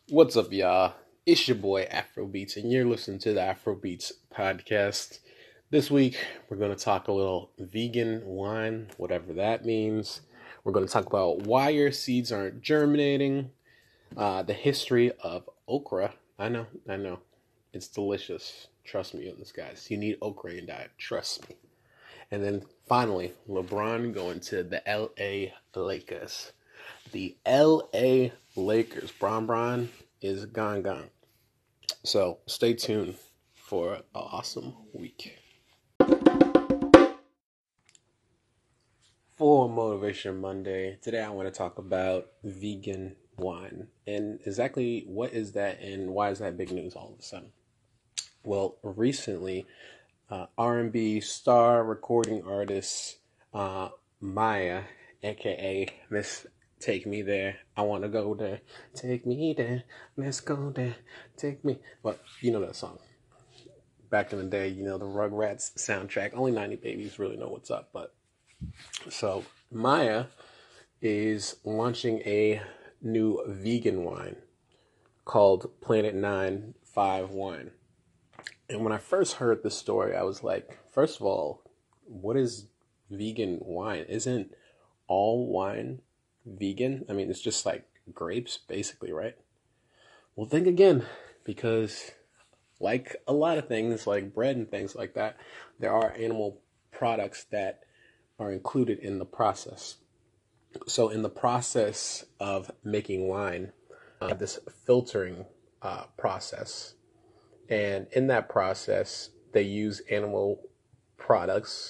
What's up, y'all? It's your boy Afrobeats, and you're listening to the Afrobeats podcast. This week, we're going to talk a little vegan wine, whatever that means. We're going to talk about why your seeds aren't germinating, the history of okra. I know. It's delicious. Trust me on this, guys. You need okra in your diet. Trust me. And then finally, LeBron going to the LA Lakers. The LA Lakers. Bron is gone. So stay tuned for an awesome week. For Motivation Monday, today I want to talk about vegan wine and exactly what is that and why is that big news all of a sudden. Well, recently, R&B star recording artist Maya, aka Miss Take Me There. I want to go there. Take me there. Let's go there. Take me. But you know that song. Back in the day, the Rugrats soundtrack. Only 90 babies really know what's up. But so Maya is launching a new vegan wine called Planet 95 Wine. And when I first heard this story, I was like, first of all, what is vegan wine? Isn't all wine vegan? I mean, it's just like grapes, basically, right? Well, think again, because like a lot of things, like bread and things like that, there are animal products that are included in the process. So, in the process of making wine, this filtering process, and in that process, they use animal products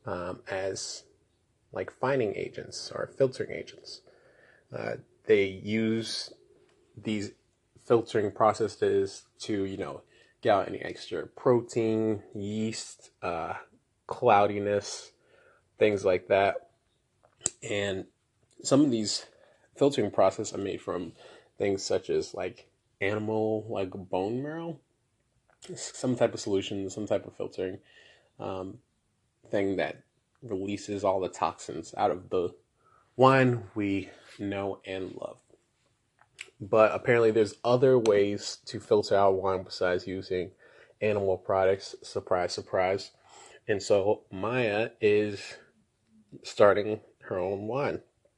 as like fining agents or filtering agents. They use these filtering processes to, get out any extra protein, yeast, cloudiness, things like that. And some of these filtering processes are made from things such as like animal, like bone marrow, some type of solution, some type of filtering um, thing that releases all the toxins out of the wine we know and love. But apparently, there's other ways to filter out wine besides using animal products. Surprise, surprise. And so Maya is starting her own wine.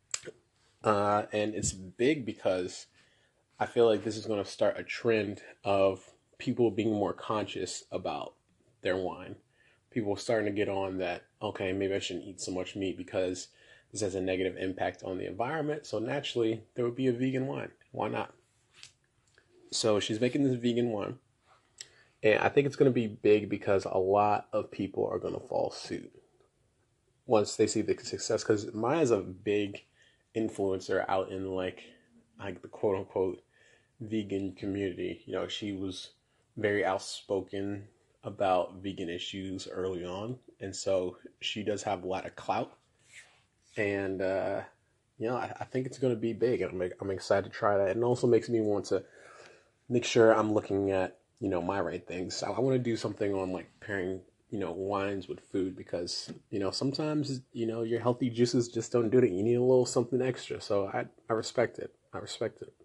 And it's big because I feel like this is going to start a trend of people being more conscious about their wine. People starting to get on that, okay, maybe I shouldn't eat so much meat because this has a negative impact on the environment. So naturally, there would be a vegan wine. Why not? So she's making this vegan wine. And I think it's going to be big because a lot of people are going to fall suit once they see the success. Because Maya's a big influencer out in like the quote unquote vegan community. She was very outspoken about vegan issues early on, and so she does have a lot of clout. And I think it's going to be big. I'm excited to try that. And it also makes me want to make sure I'm looking at my right things. I want to do something on like pairing wines with food because sometimes your healthy juices just don't do it. You need a little something extra. So I respect it. I respect it.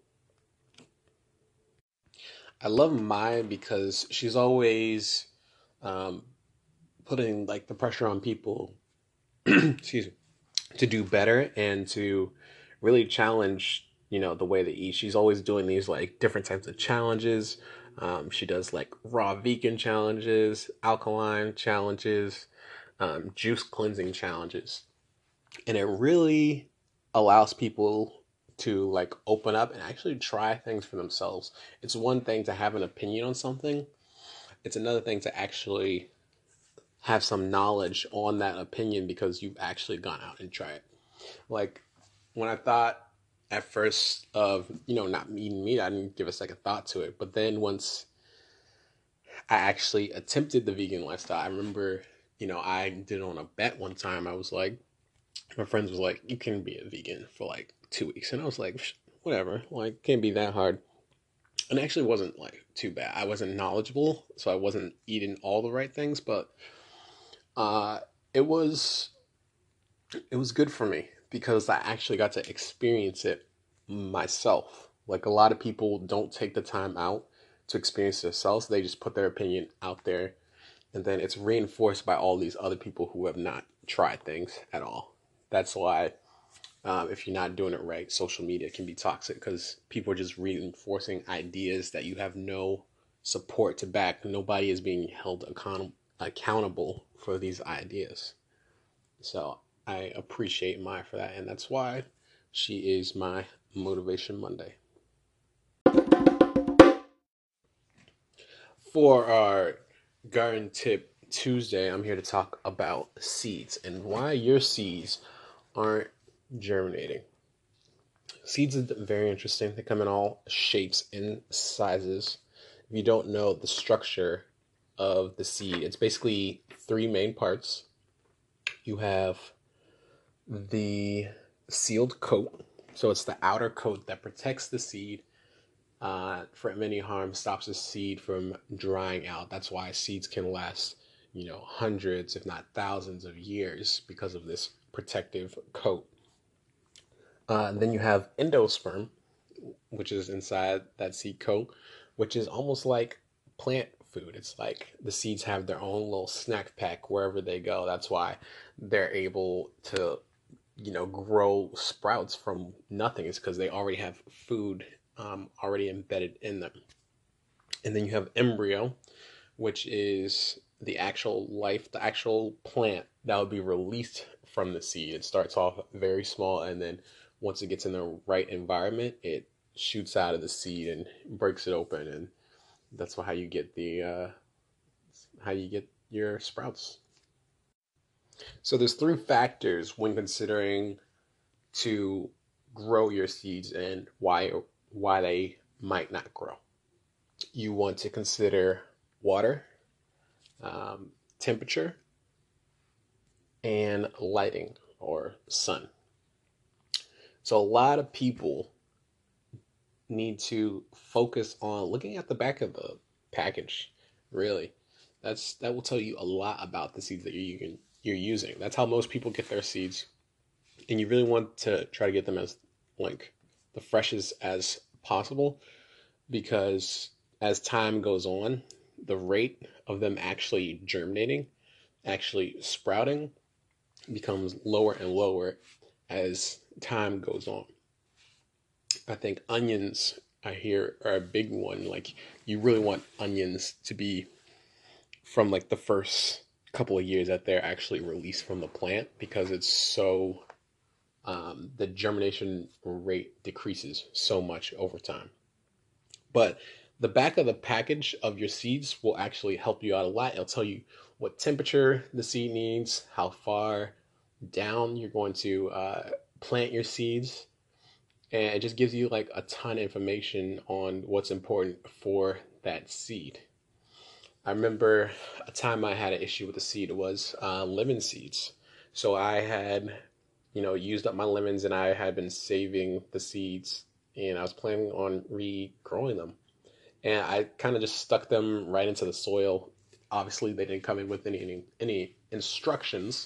I love Maya because she's always um, putting like the pressure on people, excuse me, to do better and to really challenge, the way they eat. She's always doing these like different types of challenges. She does like raw vegan challenges, alkaline challenges, juice cleansing challenges, and it really allows people to like open up and actually try things for themselves. It's one thing to have an opinion on something. It's another thing to actually have some knowledge on that opinion because you've actually gone out and tried it. Like when I thought at first of, not eating meat, I didn't give a second thought to it. But then once I actually attempted the vegan lifestyle, I remember, I did it on a bet one time. I was like, my friends was like, you can be a vegan for like 2 weeks. And I was like, whatever, like, can't be that hard. And it actually wasn't like too bad. I wasn't knowledgeable, so I wasn't eating all the right things, but uh, it was it was good for me because I actually got to experience it myself. Like, a lot of people don't take the time out to experience themselves. They just put their opinion out there, and then it's reinforced by all these other people who have not tried things at all. That's why, if you're not doing it right, social media can be toxic because people are just reinforcing ideas that you have no support to back. Nobody is being held accountable for these ideas. So I appreciate Mai for that, and that's why she is my Motivation Monday. For our Garden Tip Tuesday, I'm here to talk about seeds and why your seeds aren't germinating. Seeds are very interesting. They come in all shapes and sizes. If you don't know the structure of the seed, it's basically three main parts. You have the sealed coat. So it's the outer coat that protects the seed from any harm, stops the seed from drying out. That's why seeds can last, hundreds, if not thousands of years because of this protective coat. Then you have endosperm, which is inside that seed coat, which is almost like plant food. It's like the seeds have their own little snack pack wherever they go. That's why they're able to, grow sprouts from nothing. It's because they already have food already embedded in them. And then you have embryo, which is the actual life, the actual plant that will be released from the seed. It starts off very small, and then once it gets in the right environment, it shoots out of the seed and breaks it open, and that's how you get your sprouts. So there's three factors when considering to grow your seeds and why they might not grow. You want to consider water, temperature, and lighting or sun. So a lot of people need to focus on looking at the back of the package. Really, that will tell you a lot about the seeds that you're using. That's how most people get their seeds, and you really want to try to get them as the freshest as possible, because as time goes on, the rate of them actually germinating, actually sprouting, becomes lower and lower as time goes on. I think onions, I hear, are a big one. Like, you really want onions to be from the first couple of years that they're actually released from the plant, because it's so the germination rate decreases so much over time. But the back of the package of your seeds will actually help you out a lot. It'll tell you what temperature the seed needs, how far down you're going to plant your seeds, and it just gives you a ton of information on what's important for that seed. I remember a time I had an issue with the seed. It was lemon seeds. So I had, used up my lemons, and I had been saving the seeds, and I was planning on regrowing them. And I kind of just stuck them right into the soil. Obviously, they didn't come in with any instructions.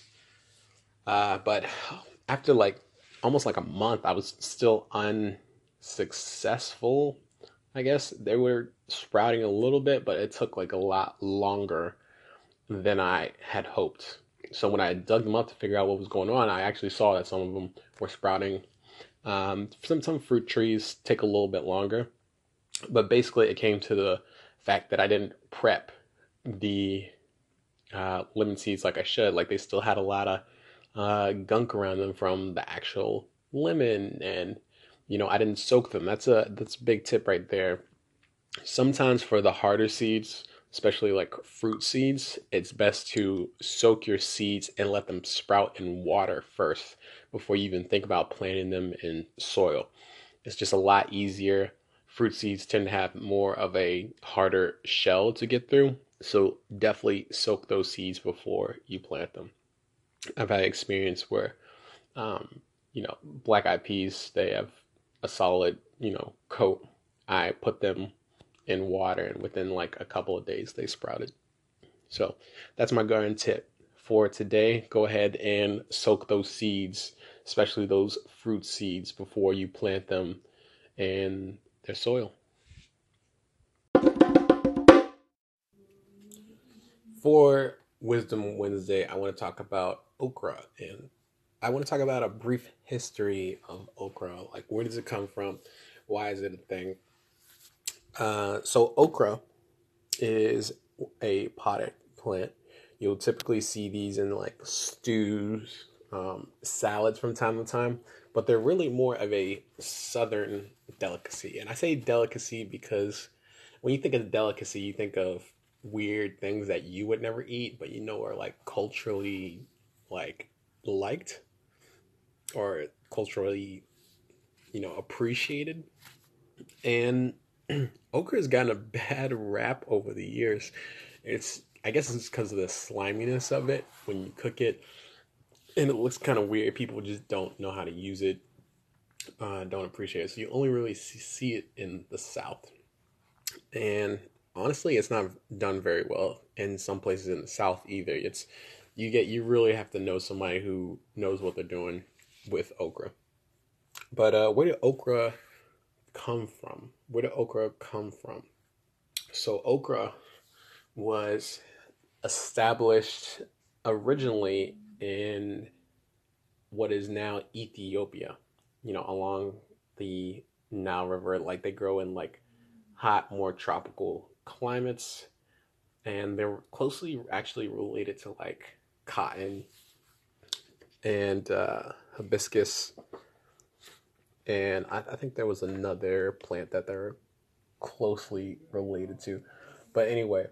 But after almost a month, I was still unsuccessful. I guess they were sprouting a little bit, but it took a lot longer than I had hoped. So when I dug them up to figure out what was going on, I actually saw that some of them were sprouting. Some fruit trees take a little bit longer, but basically it came to the fact that I didn't prep the lemon seeds like I should. They still had a lot of gunk around them from the actual lemon, and I didn't soak them. That's a big tip right there. Sometimes for the harder seeds, especially fruit seeds, it's best to soak your seeds and let them sprout in water first before you even think about planting them in soil. It's just a lot easier. Fruit seeds tend to have more of a harder shell to get through, so definitely soak those seeds before you plant them. I've had experience where, black eyed peas, they have a solid, coat. I put them in water, and within a couple of days they sprouted. So that's my garden tip for today. Go ahead and soak those seeds, especially those fruit seeds, before you plant them, and their soil. For Wisdom Wednesday, I want to talk about okra, and I want to talk about a brief history of okra. Like, where does it come from? Why is it a thing? So okra is a potted plant. You'll typically see these in like stews, salads from time to time, but they're really more of a southern delicacy. And I say delicacy because when you think of delicacy, you think of weird things that you would never eat, but are like culturally like liked or culturally, appreciated. And okra has gotten a bad rap over the years. I guess it's because of the sliminess of it when you cook it, and it looks kind of weird. People just don't know how to use it, don't appreciate it. So you only really see it in the South, and honestly, it's not done very well in some places in the South either. You really have to know somebody who knows what they're doing with okra. But where did okra come from? Where did okra come from? So okra was established originally in what is now Ethiopia, along the Nile River. Like they grow in like hot, more tropical climates, and they're closely actually related to like cotton and hibiscus. And I think there was another plant that they're closely related to. But anyway,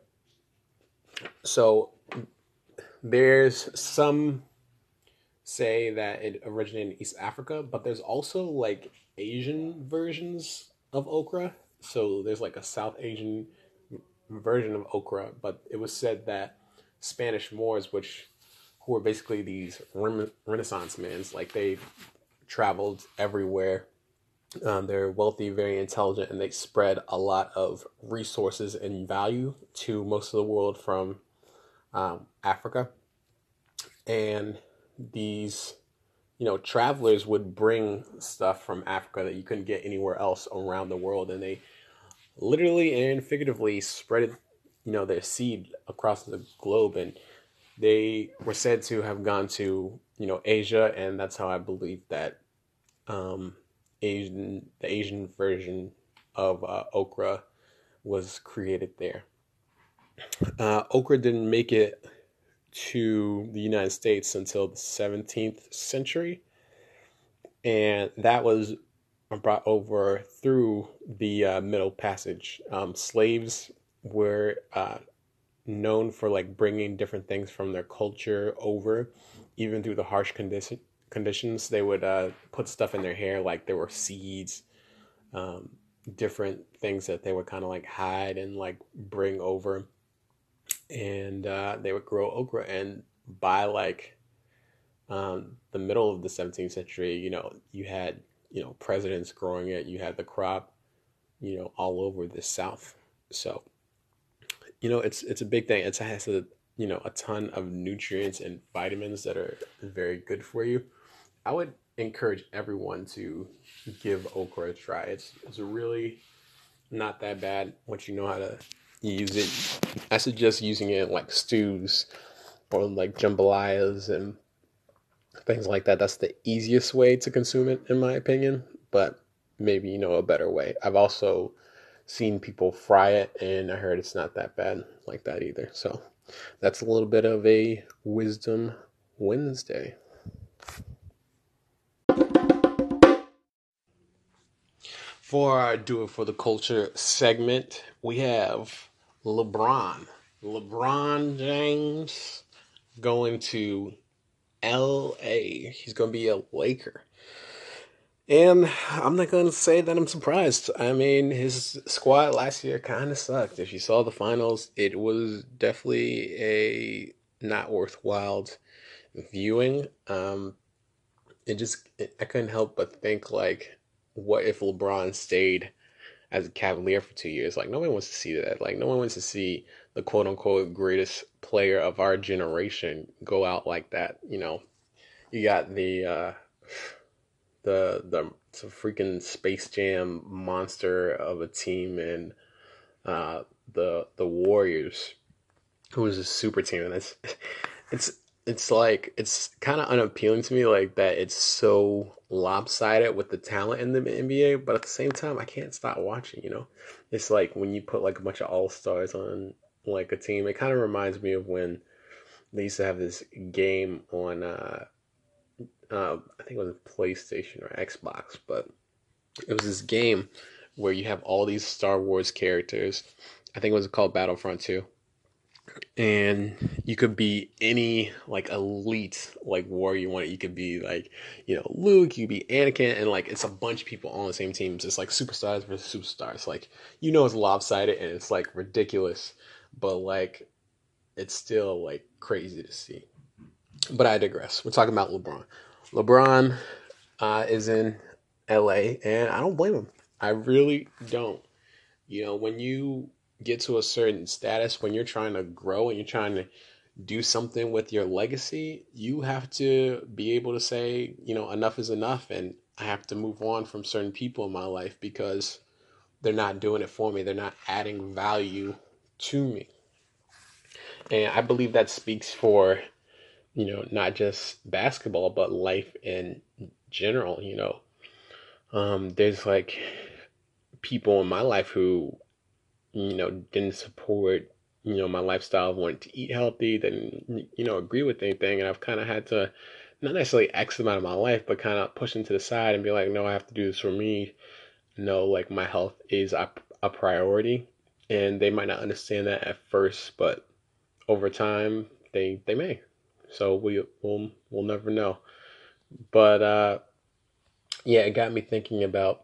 so there's some say that it originated in East Africa, but there's also like Asian versions of okra. So there's like a South Asian version of okra, but it was said that Spanish Moors, who were basically these Renaissance men, like they traveled everywhere. They're wealthy, very intelligent, and they spread a lot of resources and value to most of the world from Africa. And these, travelers would bring stuff from Africa that you couldn't get anywhere else around the world, and they literally and figuratively spread it, their seed across the globe. And they were said to have gone to, Asia, and that's how I believe that the Asian version of okra was created there. Okra didn't make it to the United States until the 17th century, and that was brought over through the Middle Passage. Slaves were known for like bringing different things from their culture over, even through the harsh conditions. They would put stuff in their hair, like there were seeds, different things that they would kind of like hide and like bring over, and they would grow okra. And by like the middle of the 17th century, you had presidents growing it. You had the crop, all over the South. So it's a big thing. It has a ton of nutrients and vitamins that are very good for you. I would encourage everyone to give okra a try. It's really not that bad once you know how to use it. I suggest using it in like stews or like jambalayas and things like that. That's the easiest way to consume it, in my opinion. But maybe a better way. I've also seen people fry it, and I heard it's not that bad like that either. So that's a little bit of a Wisdom Wednesday. For our Do It For The Culture segment, we have LeBron. LeBron James going to LA. He's going to be a Laker. And I'm not going to say that I'm surprised. I mean, his squad last year kind of sucked. If you saw the finals, it was definitely a not worthwhile viewing. I couldn't help but think, like, what if LeBron stayed as a Cavalier for 2 years? Like, no one wants to see that. Like, no one wants to see the quote unquote greatest player of our generation go out like that. You got the it's a freaking Space Jam monster of a team, and the Warriors, who is a super team, and it's it's like it's kind of unappealing to me, like that it's so lopsided with the talent in the NBA, but at the same time I can't stop watching, you know. It's like when you put like a bunch of all-stars on like a team, it kind of reminds me of when they used to have this game on I think it was a PlayStation or Xbox, but it was this game where you have all these Star Wars characters. I think it was called Battlefront 2, and you could be any like elite like warrior you want. You could be like, you know, Luke, you could be Anakin, and like it's a bunch of people on the same team. It's like superstars versus superstars. Like, you know, it's lopsided and it's like ridiculous, but like it's still like crazy to see. But I digress. We're talking about LeBron. LeBron is in LA, and I don't blame him. I really don't. You know, when you get to a certain status, when you're trying to grow and you're trying to do something with your legacy, you have to be able to say, you know, enough is enough, and I have to move on from certain people in my life because they're not doing it for me. They're not adding value to me. And I believe that speaks for, you know, not just basketball, but life in general, you know. There's like people in my life who, you know, didn't support, you know, my lifestyle of wanting to eat healthy, didn't, you know, agree with anything. And I've kind of had to not necessarily X them out of my life, but kind of push them to the side and be like, no, I have to do this for me. No, like my health is a priority. And they might not understand that at first, but over time they may. So we'll never know. But yeah, it got me thinking about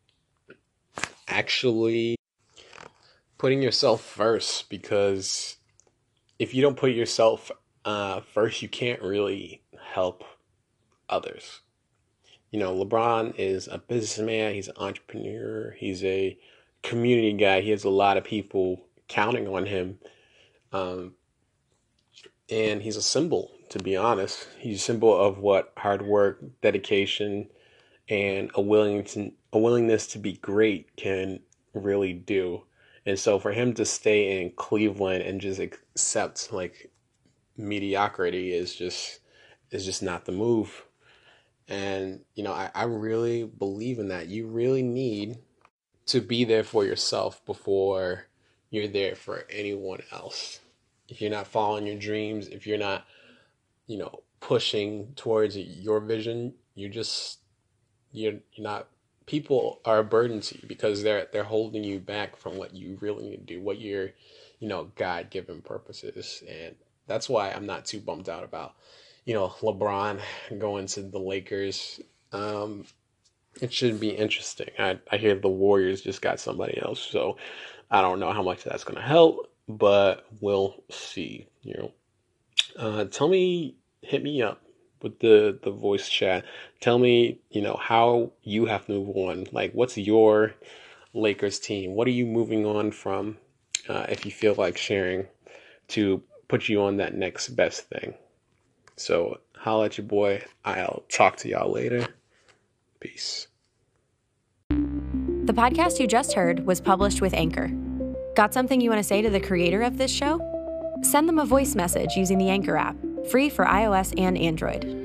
actually putting yourself first, because if you don't put yourself first, you can't really help others. You know, LeBron is a businessman, he's an entrepreneur, he's a community guy. He has a lot of people counting on him. Um, and he's a symbol, to be honest. He's a symbol of what hard work, dedication, and a willingness to be great can really do. And so for him to stay in Cleveland and just accept like mediocrity is just not the move. And you know, I really believe in that. You really need to be there for yourself before you're there for anyone else. If you're not following your dreams, if you're not, you know, pushing towards your vision, you're not, people are a burden to you because they're holding you back from what you really need to do, what your, you know, God-given purpose is. And that's why I'm not too bummed out about, you know, LeBron going to the Lakers. It should be interesting. I hear the Warriors just got somebody else, so I don't know how much that's going to help, but we'll see. You know, tell me, hit me up with the voice chat. Tell me, you know, how you have to move on. Like, what's your Lakers team? What are you moving on from? If you feel like sharing, to put you on that next best thing. So holla at your boy. I'll talk to y'all later. Peace. The podcast you just heard was published with Anchor. Got something you want to say to the creator of this show? Send them a voice message using the Anchor app, free for iOS and Android.